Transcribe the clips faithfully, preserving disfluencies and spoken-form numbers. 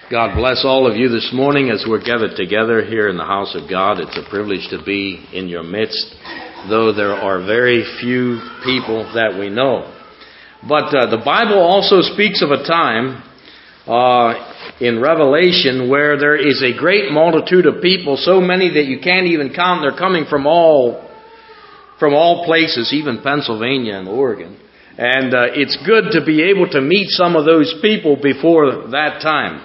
God bless all of you this morning as we're gathered together here in the house of God. It's a privilege to be in your midst, though there are very few people that we know. But uh, the Bible also speaks of a time uh, in Revelation where there is a great multitude of people, so many that you can't even count. They're coming from all from all places, even Pennsylvania and Oregon. And uh, it's good to be able to meet some of those people before that time.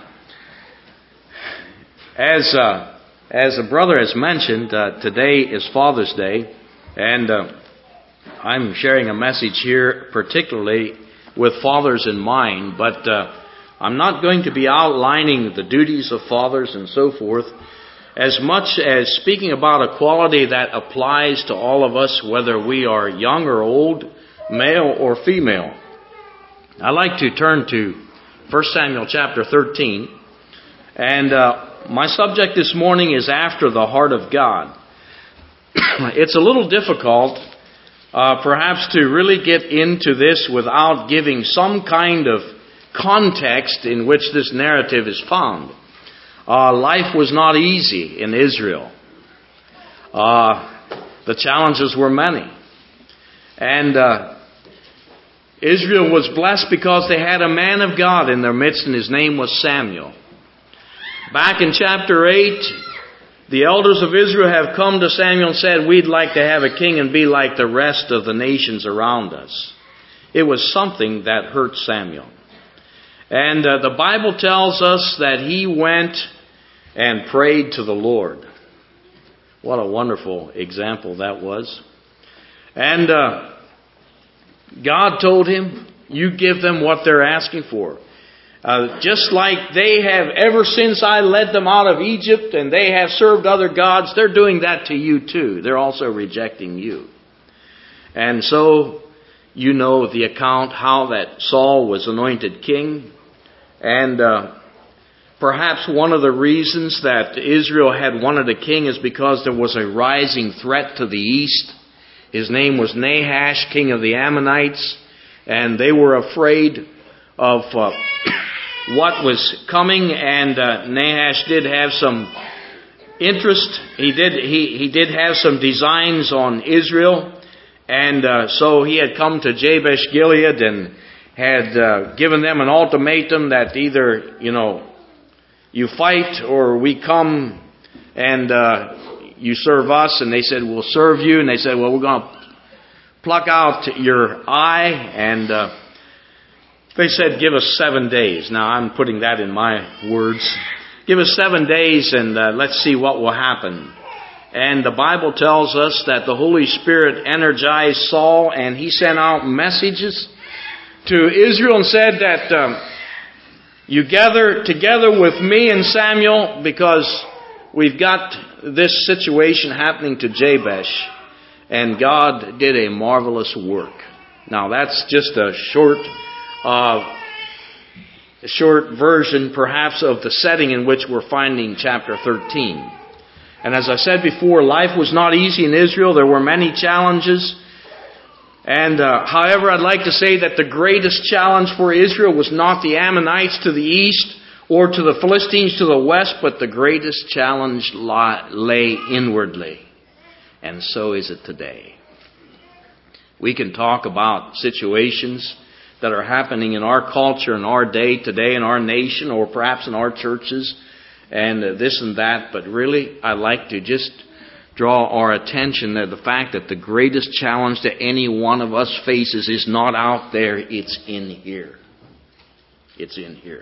As uh, as a brother has mentioned, uh, today is Father's Day, and uh, I'm sharing a message here particularly with fathers in mind, but uh, I'm not going to be outlining the duties of fathers and so forth, as much as speaking about a quality that applies to all of us, whether we are young or old, male or female. I'd like to turn to First Samuel chapter thirteen, and uh, my subject this morning is after the heart of God. It's a little difficult, uh, perhaps, to really get into this without giving some kind of context in which this narrative is found. Uh, life was not easy in Israel. Uh, the challenges were many. And uh, Israel was blessed because they had a man of God in their midst, and his name was Samuel. Back in chapter eight, the elders of Israel have come to Samuel and said, we'd like to have a king and be like the rest of the nations around us. It was something that hurt Samuel. And uh, the Bible tells us that he went and prayed to the Lord. What a wonderful example that was. And uh, God told him, you give them what they're asking for. Uh, just like they have ever since I led them out of Egypt and they have served other gods, they're doing that to you too. They're also rejecting you. And so you know the account how that Saul was anointed king. And uh, perhaps one of the reasons that Israel had wanted a king is because there was a rising threat to the east. His name was Nahash, king of the Ammonites. And they were afraid of Uh, what was coming, and uh, Nahash did have some interest. He did he, he did have some designs on Israel, and uh, so he had come to Jabesh Gilead and had uh, given them an ultimatum that either, you know, you fight or we come and uh, you serve us. And they said, we'll serve you. And they said, well, we're going to pluck out your eye, and uh, they said, give us seven days. Now, I'm putting that in my words. Give us seven days and uh, let's see what will happen. And the Bible tells us that the Holy Spirit energized Saul, and he sent out messages to Israel and said that um, you gather together with me and Samuel because we've got this situation happening to Jabesh. And God did a marvelous work. Now, that's just a short Uh, a short version, perhaps, of the setting in which we're finding chapter thirteen. And as I said before, life was not easy in Israel. There were many challenges. And uh, however, I'd like to say that the greatest challenge for Israel was not the Ammonites to the east or to the Philistines to the west, but the greatest challenge lay inwardly. And so is it today. We can talk about situations that are happening in our culture, in our day today, in our nation, or perhaps in our churches, and uh, this and that. But really, I like to just draw our attention to the fact that the greatest challenge that any one of us faces is not out there, it's in here. It's in here.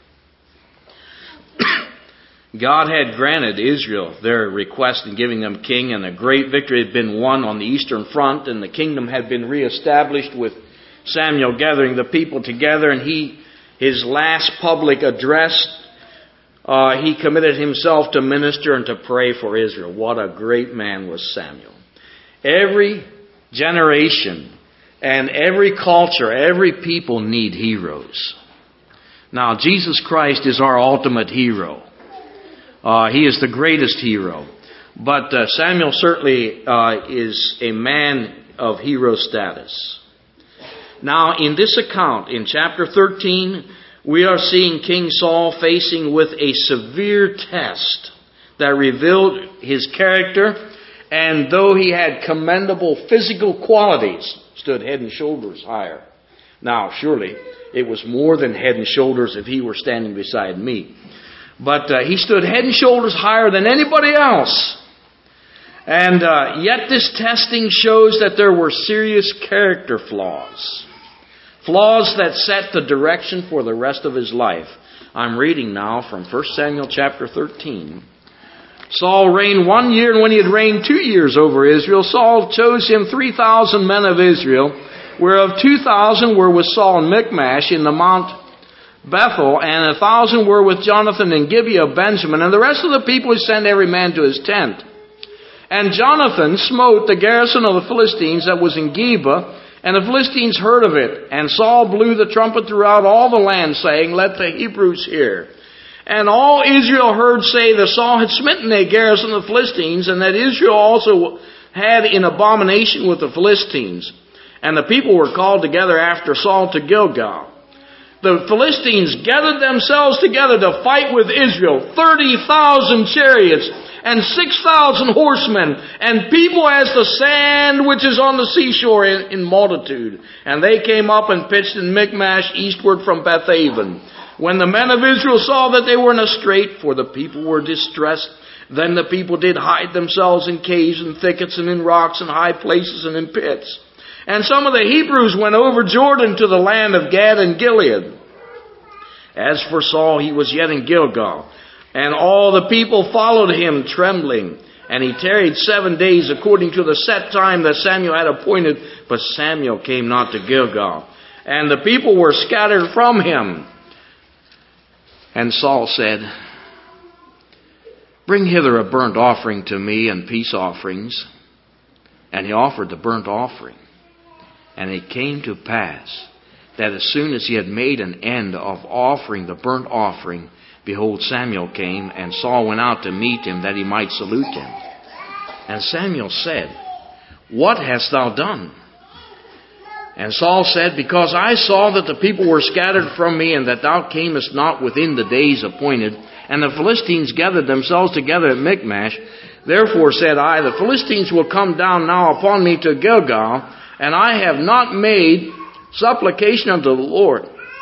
God had granted Israel their request in giving them king, and a great victory had been won on the eastern front, and the kingdom had been reestablished with Samuel gathering the people together. And he, his last public address, uh, he committed himself to minister and to pray for Israel. What a great man was Samuel. Every generation and every culture, every people need heroes. Now, Jesus Christ is our ultimate hero. Uh, he is the greatest hero. But uh, Samuel certainly uh, is a man of hero status. Now, in this account, in chapter thirteen, we are seeing King Saul facing with a severe test that revealed his character, and though he had commendable physical qualities, stood head and shoulders higher. Now, surely, it was more than head and shoulders if he were standing beside me. But uh, he stood head and shoulders higher than anybody else. And uh, yet this testing shows that there were serious character flaws. Flaws that set the direction for the rest of his life. I'm reading now from First Samuel chapter thirteen. Saul reigned one year, and when he had reigned two years over Israel, Saul chose him three thousand men of Israel, whereof two thousand were with Saul in Michmash in the Mount Bethel, and a thousand were with Jonathan in Gibeah of Benjamin, and the rest of the people he sent every man to his tent. And Jonathan smote the garrison of the Philistines that was in Geba, and the Philistines heard of it. And Saul blew the trumpet throughout all the land, saying, Let the Hebrews hear. And all Israel heard say that Saul had smitten a garrison of the Philistines, and that Israel also had in abomination with the Philistines. And the people were called together after Saul to Gilgal. The Philistines gathered themselves together to fight with Israel, thirty thousand chariots, and six thousand horsemen, and people as the sand which is on the seashore in, in multitude. And they came up and pitched in Michmash eastward from Bethaven. When the men of Israel saw that they were in a strait, for the people were distressed, then the people did hide themselves in caves and thickets and in rocks and high places and in pits. And some of the Hebrews went over Jordan to the land of Gad and Gilead. As for Saul, he was yet in Gilgal, and all the people followed him trembling. And he tarried seven days according to the set time that Samuel had appointed, but Samuel came not to Gilgal. And the people were scattered from him. And Saul said, Bring hither a burnt offering to me and peace offerings. And he offered the burnt offering. And it came to pass that as soon as he had made an end of offering the burnt offering, behold, Samuel came, and Saul went out to meet him, that he might salute him. And Samuel said, What hast thou done? And Saul said, Because I saw that the people were scattered from me, and that thou camest not within the days appointed, and the Philistines gathered themselves together at Michmash. Therefore said I, The Philistines will come down now upon me to Gilgal, and I have not made supplication unto the Lord.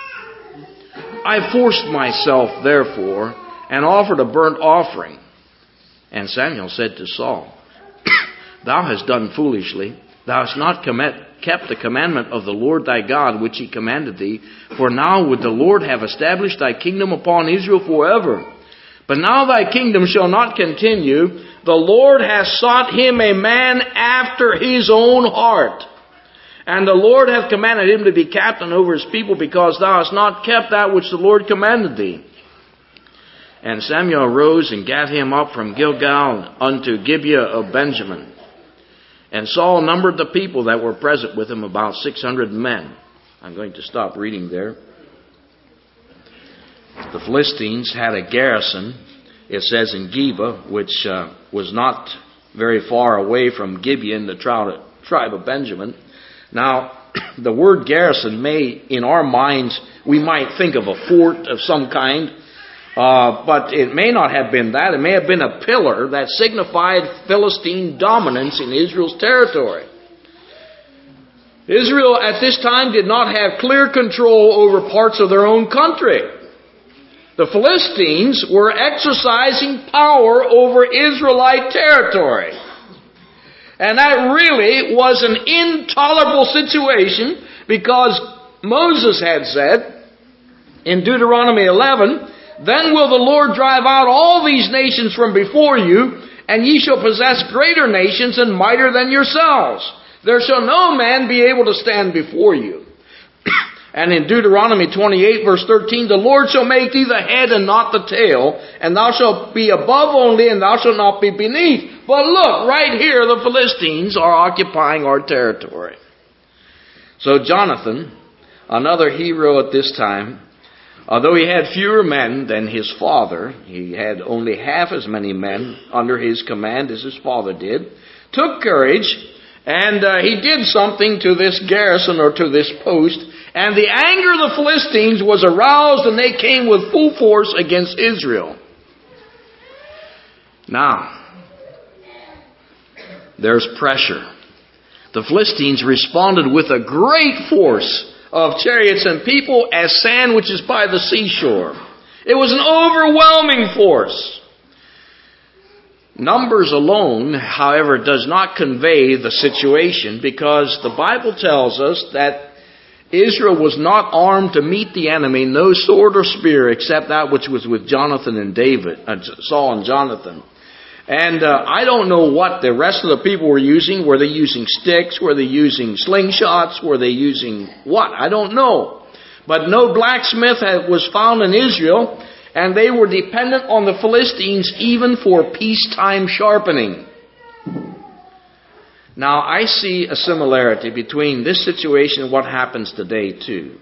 I forced myself, therefore, and offered a burnt offering. And Samuel said to Saul, Thou hast done foolishly. Thou hast not kept the commandment of the Lord thy God, which he commanded thee. For now would the Lord have established thy kingdom upon Israel forever. But now thy kingdom shall not continue. The Lord hath sought him a man after his own heart. And the Lord hath commanded him to be captain over his people, because thou hast not kept that which the Lord commanded thee. And Samuel arose and gat him up from Gilgal unto Gibeah of Benjamin. And Saul numbered the people that were present with him, about six hundred men. I'm going to stop reading there. The Philistines had a garrison, it says in Geba, which uh, was not very far away from Gibeah in the tribe of Benjamin. Now, the word garrison may, in our minds, we might think of a fort of some kind, uh, but it may not have been that. It may have been a pillar that signified Philistine dominance in Israel's territory. Israel at this time did not have clear control over parts of their own country. The Philistines were exercising power over Israelite territory. And that really was an intolerable situation, because Moses had said in Deuteronomy eleven, Then will the Lord drive out all these nations from before you, and ye shall possess greater nations and mightier than yourselves. There shall no man be able to stand before you. And in Deuteronomy twenty-eight verse thirteen, The Lord shall make thee the head and not the tail, and thou shalt be above only, and thou shalt not be beneath. But look, right here the Philistines are occupying our territory. So Jonathan, another hero at this time, although he had fewer men than his father, he had only half as many men under his command as his father did, took courage And uh, he did something to this garrison or to this post. And the anger of the Philistines was aroused, and they came with full force against Israel. Now, there's pressure. The Philistines responded with a great force of chariots and people as sand which is by the seashore. It was an overwhelming force. Numbers alone, however, does not convey the situation, because the Bible tells us that Israel was not armed to meet the enemy, no sword or spear, except that which was with Jonathan and David, uh, Saul and Jonathan. And uh, I don't know what the rest of the people were using. Were they using sticks? Were they using slingshots? Were they using what? I don't know. But no blacksmith had, was found in Israel, and they were dependent on the Philistines even for peacetime sharpening. Now, I see a similarity between this situation and what happens today, too.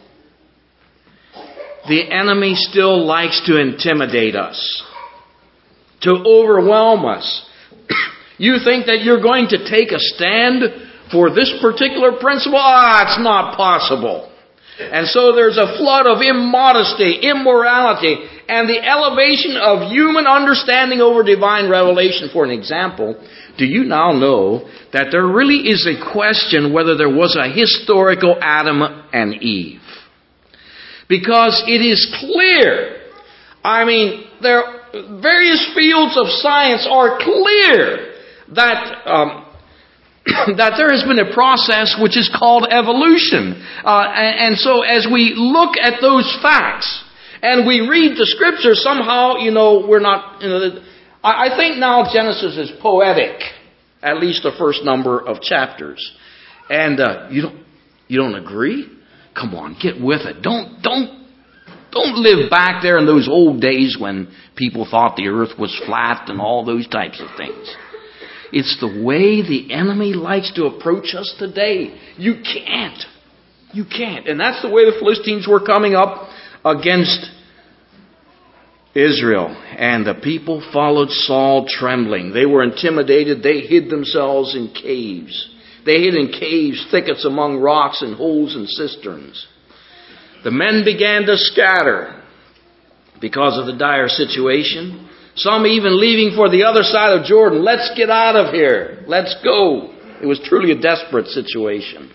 The enemy still likes to intimidate us, to overwhelm us. You think that you're going to take a stand for this particular principle? Ah, it's not possible. And so there's a flood of immodesty, immorality, and the elevation of human understanding over divine revelation. For an example, do you now know that there really is a question whether there was a historical Adam and Eve? Because it is clear, I mean, there various fields of science are clear that um, that there has been a process which is called evolution. Uh, and, and so as we look at those facts and we read the Scripture, somehow, you know, we're not... You know, I, I think now Genesis is poetic, at least the first number of chapters. And uh, you don't you don't agree? Come on, get with it. Don't don't don't live back there in those old days when people thought the earth was flat and all those types of things. It's the way the enemy likes to approach us today. You can't. You can't. And that's the way the Philistines were coming up against Israel. And the people followed Saul trembling. They were intimidated. They hid themselves in caves. They hid in caves, thickets among rocks, and holes and cisterns. The men began to scatter because of the dire situation. Some even leaving for the other side of Jordan. Let's get out of here. Let's go. It was truly a desperate situation.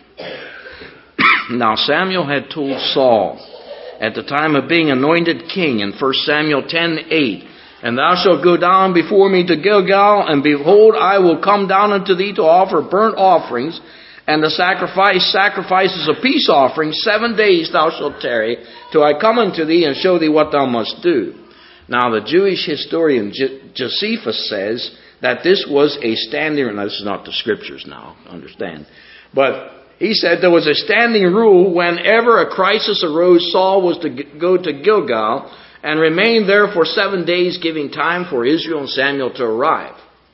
Now Samuel had told Saul at the time of being anointed king in First Samuel ten eight, "And thou shalt go down before me to Gilgal, and behold, I will come down unto thee to offer burnt offerings, and to sacrifice sacrifices of peace offerings. Seven days thou shalt tarry, till I come unto thee and show thee what thou must do." Now the Jewish historian Josephus says that this was a standing, now this is not the Scriptures now, understand, but he said there was a standing rule whenever a crisis arose, Saul was to go to Gilgal and remain there for seven days, giving time for Israel and Samuel to arrive.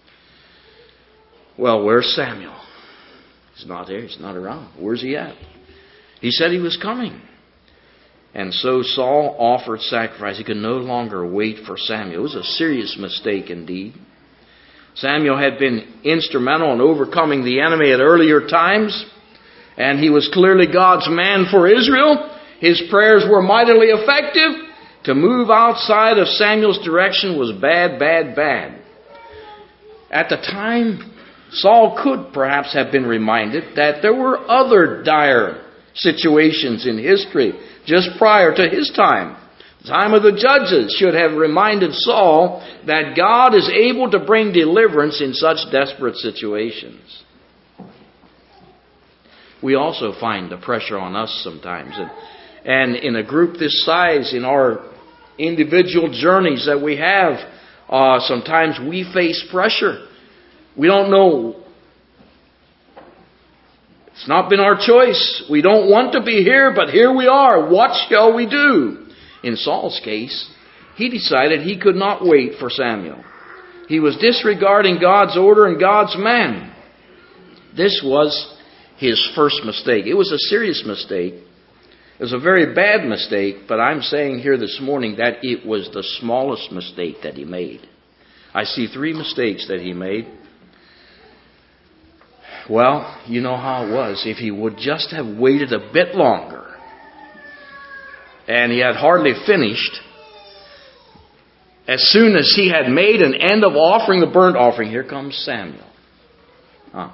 Well, where's Samuel? He's not there. He's not around. Where's he at? He said he was coming. And so Saul offered sacrifice. He could no longer wait for Samuel. It was a serious mistake indeed. Samuel had been instrumental in overcoming the enemy at earlier times, and he was clearly God's man for Israel. His prayers were mightily effective. To move outside of Samuel's direction was bad, bad, bad. At the time, Saul could perhaps have been reminded that there were other dire situations in history just prior to his time. The time of the judges should have reminded Saul that God is able to bring deliverance in such desperate situations. We also find the pressure on us sometimes. And, and in a group this size, in our individual journeys that we have, uh, sometimes we face pressure. We don't know. It's not been our choice. We don't want to be here, but here we are. What shall we do? In Saul's case, he decided he could not wait for Samuel. He was disregarding God's order and God's man. This was his first mistake. It was a serious mistake. It was a very bad mistake, but I'm saying here this morning that it was the smallest mistake that he made. I see three mistakes that he made. Well, you know how it was. If he would just have waited a bit longer, and he had hardly finished, as soon as he had made an end of offering the burnt offering, here comes Samuel. Huh.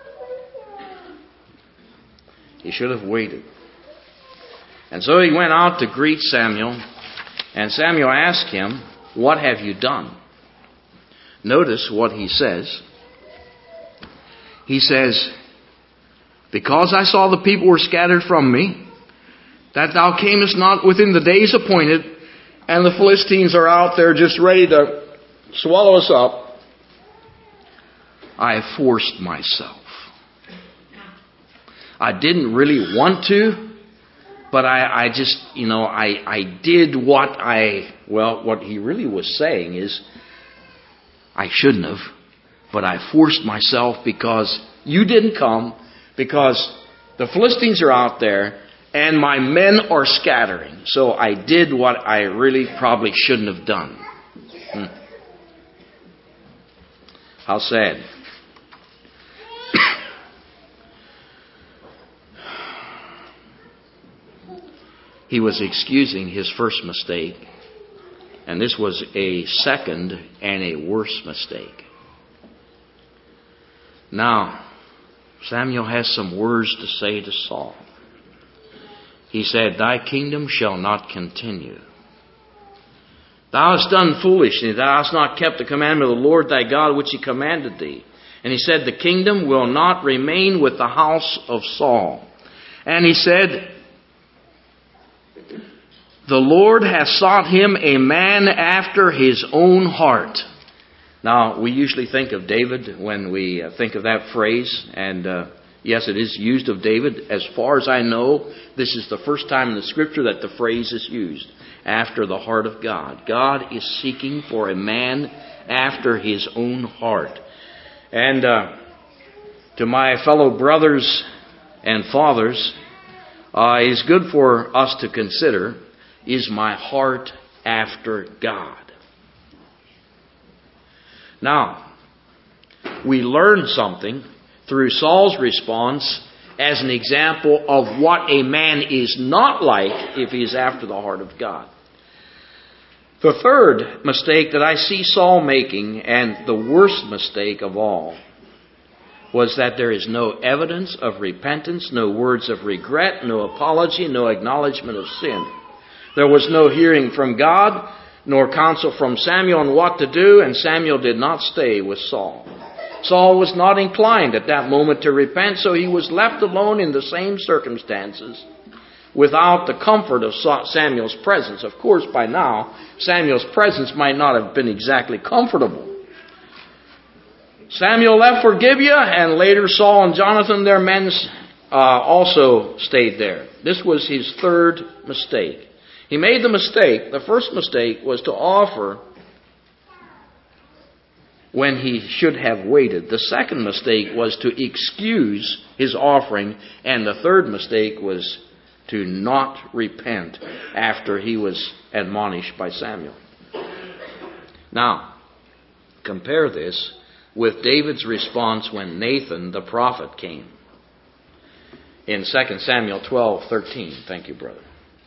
He should have waited. And so he went out to greet Samuel, and Samuel asked him, "What have you done?" Notice what he says. He says, "Because I saw the people were scattered from me, that thou camest not within the days appointed, and the Philistines are out there just ready to swallow us up, I have forced myself. I didn't really want to, but I, I just, you know, I, I did what I, well, what he really was saying is, I shouldn't have, but I forced myself because you didn't come, because the Philistines are out there, and my men are scattering. So I did what I really probably shouldn't have done." Hmm. How sad. He was excusing his first mistake, and this was a second and a worse mistake. Now, Samuel has some words to say to Saul. He said, "Thy kingdom shall not continue. Thou hast done foolishly. Thou hast not kept the commandment of the Lord thy God, which he commanded thee." And he said, "The kingdom will not remain with the house of Saul." And he said, "The Lord hath sought him a man after his own heart." Now, we usually think of David when we think of that phrase. And uh, yes, it is used of David. As far as I know, this is the first time in the Scripture that the phrase is used. After the heart of God. God is seeking for a man after his own heart. And uh, to my fellow brothers and fathers, uh, it is good for us to consider, is my heart after God? Now, we learned something through Saul's response as an example of what a man is not like if he is after the heart of God. The third mistake that I see Saul making, and the worst mistake of all, was that there is no evidence of repentance, no words of regret, no apology, no acknowledgement of sin. There was no hearing from God, nor counsel from Samuel on what to do, and Samuel did not stay with Saul. Saul was not inclined at that moment to repent, so he was left alone in the same circumstances, without the comfort of Samuel's presence. Of course, by now, Samuel's presence might not have been exactly comfortable. Samuel left for Gibeah, and later Saul and Jonathan, their men, uh, also stayed there. This was his third mistake. He made the mistake, the first mistake was to offer when he should have waited. The second mistake was to excuse his offering, and the third mistake was to not repent after he was admonished by Samuel. Now, compare this with David's response when Nathan the prophet came. In Second Samuel twelve thirteen. Thank you, brother.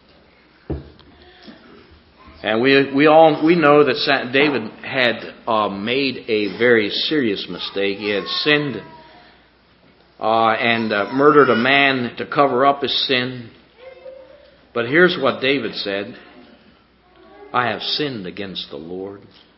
And we we all we know that David had uh, made a very serious mistake. He had sinned uh, and uh, murdered a man to cover up his sin. But here's what David said: "I have sinned against the Lord."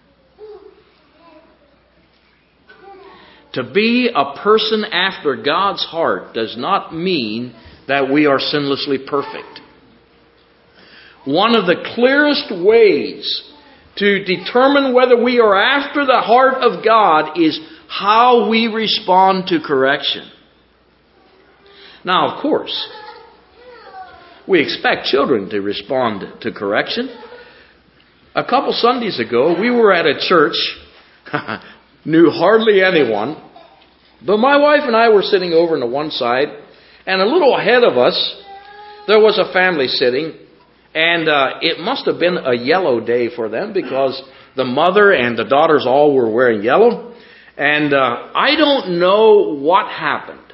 To be a person after God's heart does not mean that we are sinlessly perfect. One of the clearest ways to determine whether we are after the heart of God is how we respond to correction. Now, of course, we expect children to respond to correction. A couple Sundays ago, we were at a church, knew hardly anyone, but my wife and I were sitting over on the one side, and a little ahead of us, there was a family sitting. And uh, it must have been a yellow day for them, because the mother and the daughters all were wearing yellow. And uh, I don't know what happened.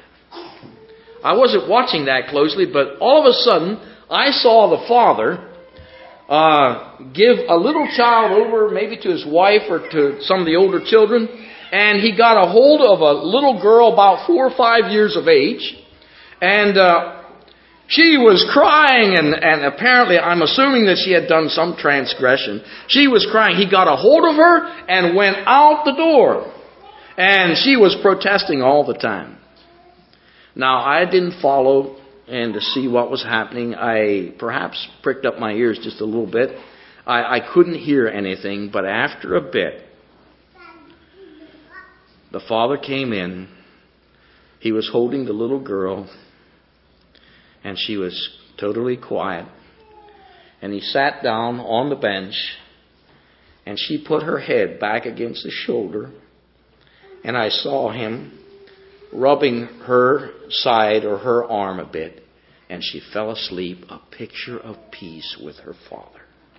I wasn't watching that closely, but all of a sudden, I saw the father uh, give a little child over maybe to his wife or to some of the older children, and he got a hold of a little girl about four or five years of age, and uh, she was crying, and, and apparently, I'm assuming that she had done some transgression. She was crying. He got a hold of her and went out the door. And she was protesting all the time. Now, I didn't follow and to see what was happening. I perhaps pricked up my ears just a little bit. I, I couldn't hear anything, but after a bit, the father came in. He was holding the little girl, and she was totally quiet. And he sat down on the bench, and she put her head back against his shoulder. And I saw him rubbing her side or her arm a bit. And she fell asleep, a picture of peace with her father.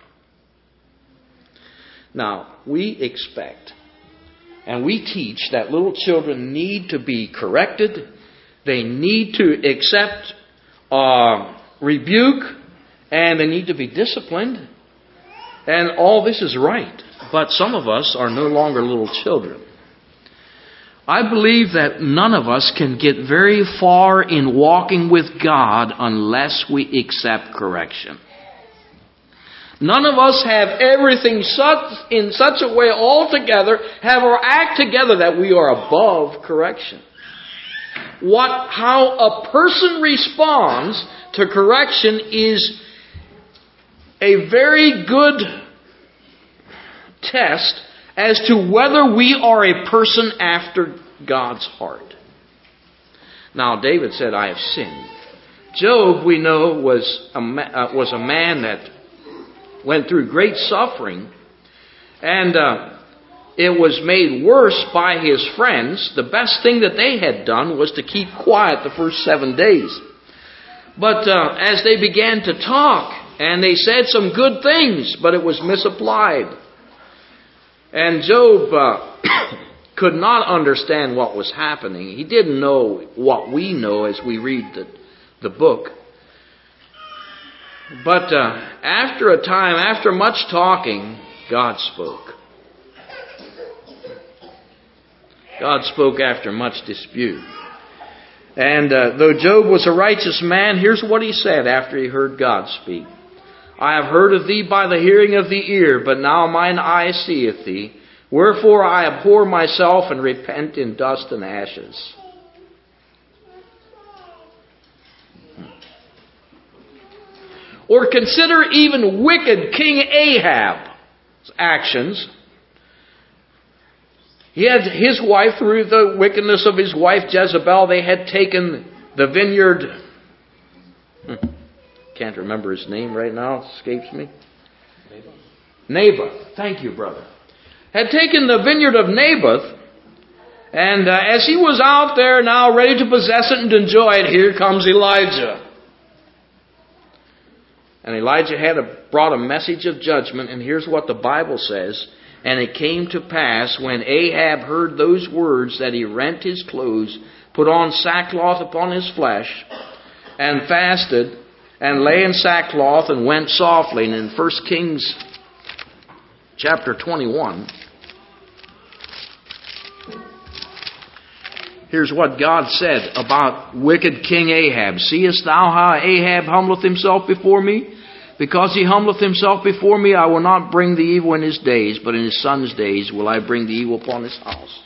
Now, we expect and we teach that little children need to be corrected. They need to accept Uh, rebuke, and they need to be disciplined. And all this is right. But some of us are no longer little children. I believe that none of us can get very far in walking with God unless we accept correction. None of us have everything such, in such a way altogether, have our act together that we are above correction. What, how a person responds to correction is a very good test as to whether we are a person after God's heart. Now, David said, I have sinned. Job, we know, was a, uh, was a man that went through great suffering, and uh, it was made worse by his friends. The best thing that they had done was to keep quiet the first seven days. But uh, as they began to talk, and they said some good things, but it was misapplied. And Job uh, could not understand what was happening. He didn't know what we know as we read the, the book. But uh, after a time, after much talking, God spoke. God spoke after much dispute. And uh, though Job was a righteous man, here's what he said after he heard God speak. I have heard of thee by the hearing of the ear, but now mine eye seeth thee. Wherefore I abhor myself and repent in dust and ashes. Or consider even wicked King Ahab's actions. He had his wife, through the wickedness of his wife Jezebel, they had taken the vineyard. Can't remember his name right now. Escapes me. Naboth. Naboth. Thank you, brother. Had taken the vineyard of Naboth. And uh, as he was out there now ready to possess it and enjoy it, here comes Elijah. And Elijah had a, brought a message of judgment. And here's what the Bible says. And it came to pass, when Ahab heard those words, that he rent his clothes, put on sackcloth upon his flesh, and fasted, and lay in sackcloth, and went softly. And in First Kings chapter twenty-one, here's what God said about wicked King Ahab. Seest thou how Ahab humbleth himself before me? Because he humbleth himself before me, I will not bring the evil in his days, but in his son's days will I bring the evil upon his house.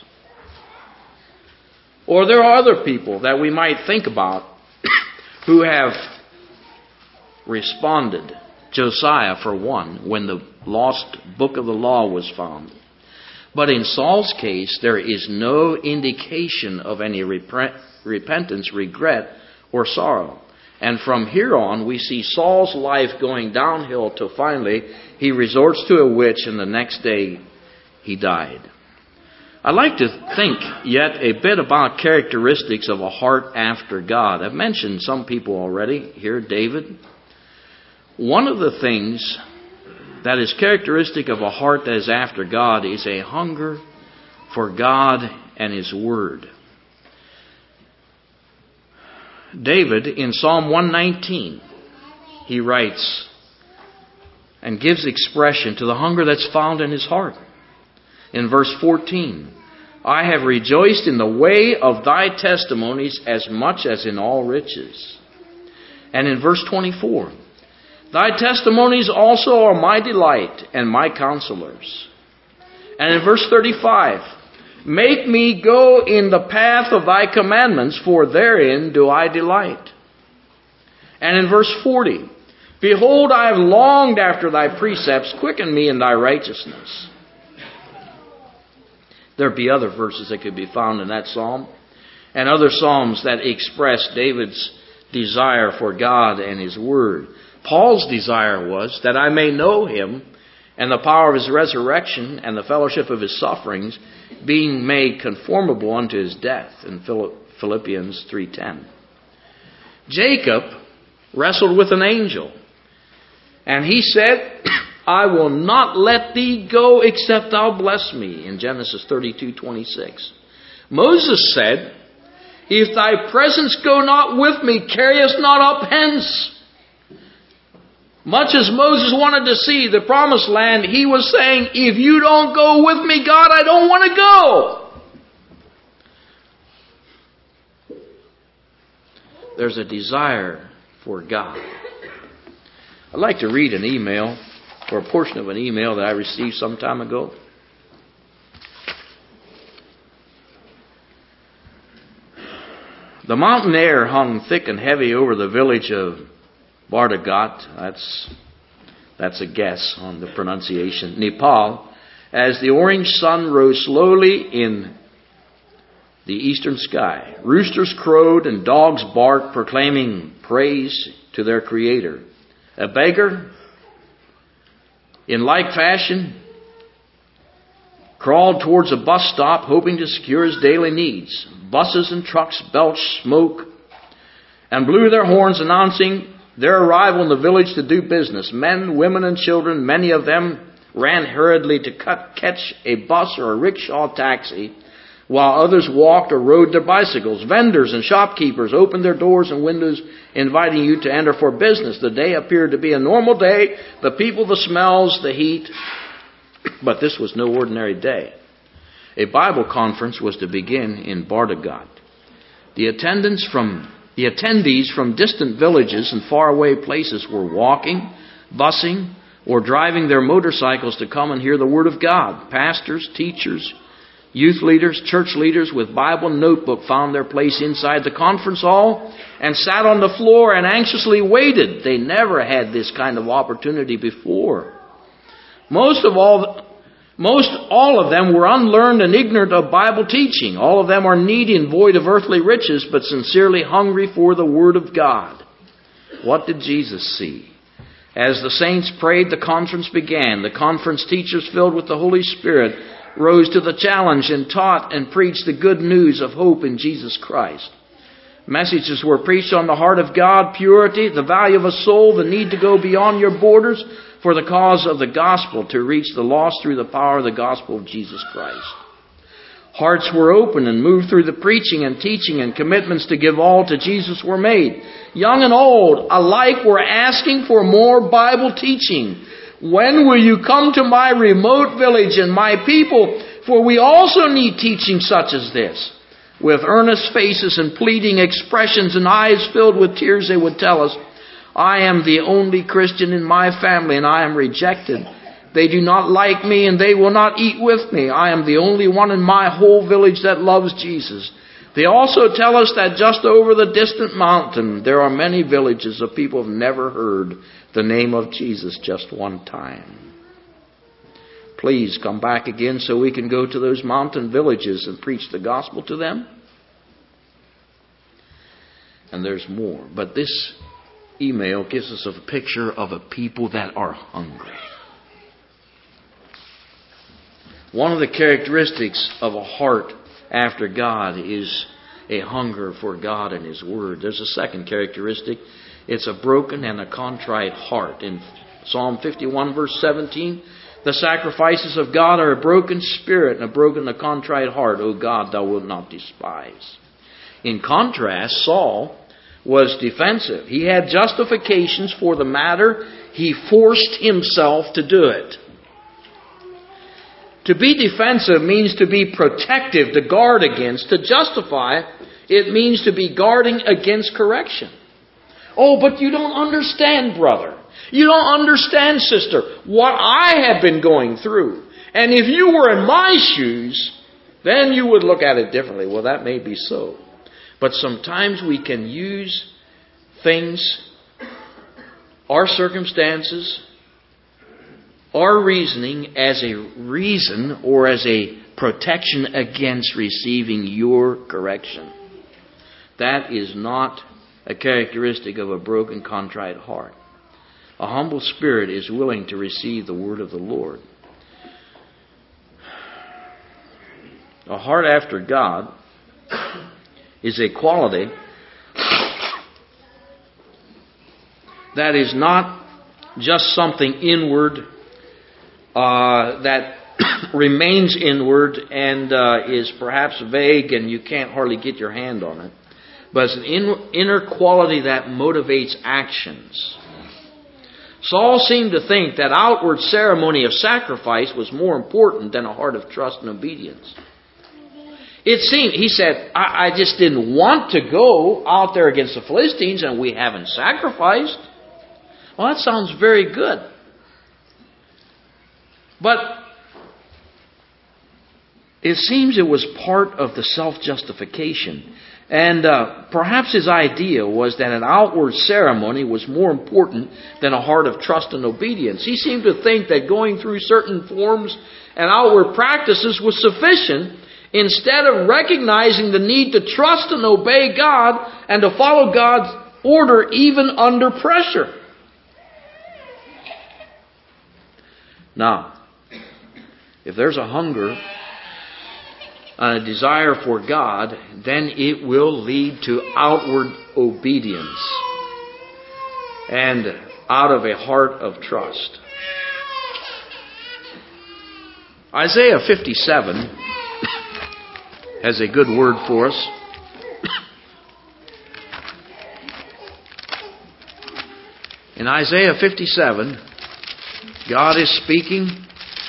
Or there are other people that we might think about who have responded. Josiah, for one, when the lost book of the law was found. But in Saul's case, there is no indication of any repre- repentance, regret, or sorrow. And from here on, we see Saul's life going downhill till finally he resorts to a witch, and the next day he died. I'd like to think yet a bit about characteristics of a heart after God. I've mentioned some people already. Here, David. One of the things that is characteristic of a heart that is after God is a hunger for God and His Word. David, in Psalm one nineteen, he writes and gives expression to the hunger that's found in his heart. In verse fourteen, I have rejoiced in the way of thy testimonies as much as in all riches. And in verse twenty-four, thy testimonies also are my delight and my counselors. And in verse thirty-five, make me go in the path of thy commandments, for therein do I delight. And in verse forty, behold, I have longed after thy precepts, quicken me in thy righteousness. There'd be other verses that could be found in that psalm, and other psalms that express David's desire for God and His Word. Paul's desire was that I may know Him and the power of His resurrection and the fellowship of His sufferings, being made conformable unto His death, in Philippians three ten. Jacob wrestled with an angel, and he said, I will not let thee go except thou bless me, in Genesis thirty-two twenty-six. Moses said, if thy presence go not with me, carry us not up hence. Much as Moses wanted to see the promised land, he was saying, if you don't go with me, God, I don't want to go. There's a desire for God. I'd like to read an email, or a portion of an email that I received some time ago. The mountain air hung thick and heavy over the village of Bardagat, that's, that's a guess on the pronunciation, Nepal, as the orange sun rose slowly in the eastern sky. Roosters crowed and dogs barked, proclaiming praise to their Creator. A beggar, in like fashion, crawled towards a bus stop, hoping to secure his daily needs. Buses and trucks belched smoke and blew their horns, announcing their arrival in the village to do business. Men, women, and children, many of them, ran hurriedly to cut, catch a bus or a rickshaw taxi, while others walked or rode their bicycles. Vendors and shopkeepers opened their doors and windows, inviting you to enter for business. The day appeared to be a normal day. The people, the smells, the heat. But this was no ordinary day. A Bible conference was to begin in Bardagat. The attendants from The attendees from distant villages and faraway places were walking, busing, or driving their motorcycles to come and hear the Word of God. Pastors, teachers, youth leaders, church leaders with Bible and notebook found their place inside the conference hall and sat on the floor and anxiously waited. They never had this kind of opportunity before. Most of all, Most all of them were unlearned and ignorant of Bible teaching. All of them are needy and void of earthly riches, but sincerely hungry for the Word of God. What did Jesus see? As the saints prayed, the conference began. The conference teachers, filled with the Holy Spirit, rose to the challenge and taught and preached the good news of hope in Jesus Christ. Messages were preached on the heart of God, purity, the value of a soul, the need to go beyond your borders for the cause of the gospel, to reach the lost through the power of the gospel of Jesus Christ. Hearts were open and moved through the preaching and teaching, and commitments to give all to Jesus were made. Young and old alike were asking for more Bible teaching. When will you come to my remote village and my people? For we also need teaching such as this. With earnest faces and pleading expressions and eyes filled with tears, they would tell us, I am the only Christian in my family and I am rejected. They do not like me and they will not eat with me. I am the only one in my whole village that loves Jesus. They also tell us that just over the distant mountain there are many villages of people who have never heard the name of Jesus just one time. Please come back again so we can go to those mountain villages and preach the gospel to them. And there's more. But this email gives us a picture of a people that are hungry. One of the characteristics of a heart after God is a hunger for God and His Word. There's a second characteristic. It's a broken and a contrite heart. In Psalm fifty-one verse seventeen, the sacrifices of God are a broken spirit and a broken and a contrite heart. O God, thou wilt not despise. In contrast, Saul was defensive. He had justifications for the matter. He forced himself to do it. To be defensive means to be protective, to guard against. To justify, it means to be guarding against correction. Oh, but you don't understand, brother. You don't understand, sister, what I have been going through. And if you were in my shoes, then you would look at it differently. Well, that may be so. But sometimes we can use things, our circumstances, our reasoning as a reason or as a protection against receiving your correction. That is not a characteristic of a broken, contrite heart. A humble spirit is willing to receive the word of the Lord. A heart after God is a quality that is not just something inward, uh, that remains inward and uh, is perhaps vague and you can't hardly get your hand on it. But it's an in, inner quality that motivates actions. Saul seemed to think that outward ceremony of sacrifice was more important than a heart of trust and obedience. It seemed, he said, I, I just didn't want to go out there against the Philistines and we haven't sacrificed. Well, that sounds very good. But it seems it was part of the self-justification. And uh, perhaps his idea was that an outward ceremony was more important than a heart of trust and obedience. He seemed to think that going through certain forms and outward practices was sufficient, instead of recognizing the need to trust and obey God and to follow God's order even under pressure. Now, if there's a hunger and a desire for God, then it will lead to outward obedience and out of a heart of trust. Isaiah fifty-seven has a good word for us. In Isaiah fifty-seven, God is speaking.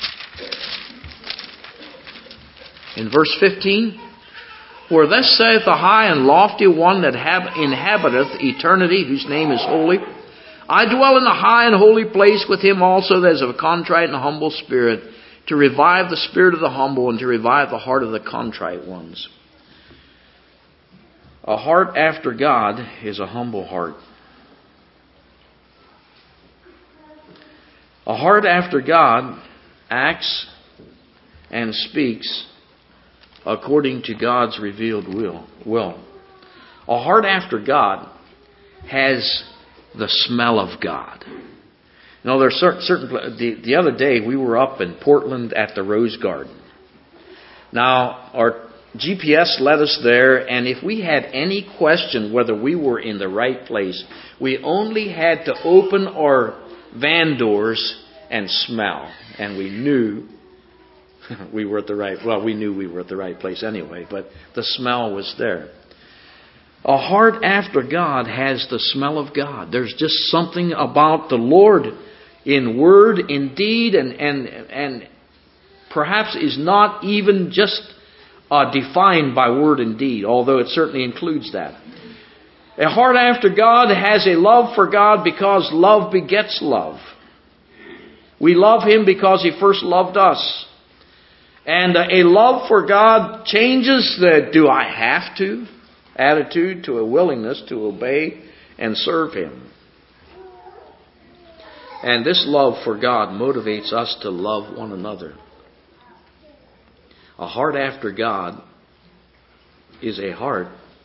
In verse fifteen, for thus saith the high and lofty one that inhabiteth eternity, whose name is holy, I dwell in the high and holy place with him also that is of a contrite and a humble spirit, to revive the spirit of the humble and to revive the heart of the contrite ones. A heart after God is a humble heart. A heart after God acts and speaks according to God's revealed will. will. A heart after God has the smell of God. You know, there's certain, certain the, the other day we were up in Portland at the Rose Garden. Now, our G P S led us there, and if we had any question whether we were in the right place, we only had to open our van doors and smell, and we knew we were at the right, well, we knew we were at the right place anyway, but the smell was there. A heart after God has the smell of God. There's just something about the Lord in word, in deed, and, and, and perhaps is not even just uh, defined by word and deed, although it certainly includes that. A heart after God has a love for God because love begets love. We love Him because He first loved us. And a love for God changes the do I have to attitude to a willingness to obey and serve Him. And this love for God motivates us to love one another. A heart after God is a heart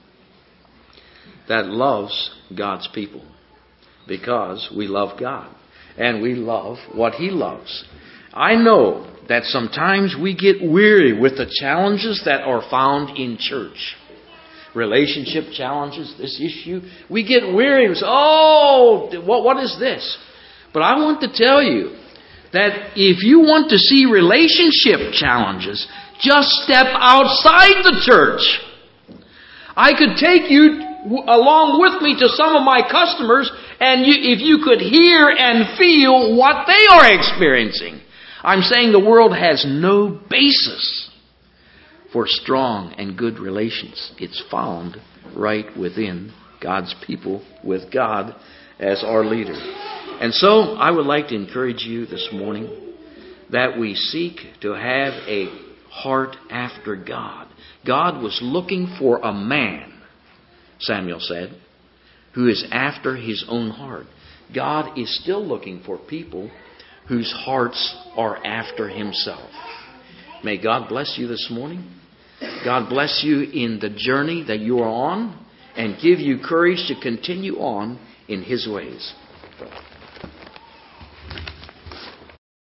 that loves God's people because we love God and we love what He loves. I know that sometimes we get weary with the challenges that are found in church. Relationship challenges, this issue. We get weary and say, oh, what, what is this? But I want to tell you that if you want to see relationship challenges, just step outside the church. I could take you w- along with me to some of my customers, and you, if you could hear and feel what they are experiencing. I'm saying the world has no basis for strong and good relations. It's found right within God's people, with God as our leader. And so I would like to encourage you this morning that we seek to have a heart after God. God was looking for a man, Samuel said, who is after his own heart. God is still looking for people whose hearts are after himself. May God bless you this morning. God bless you in the journey that you are on, and give you courage to continue on in his ways.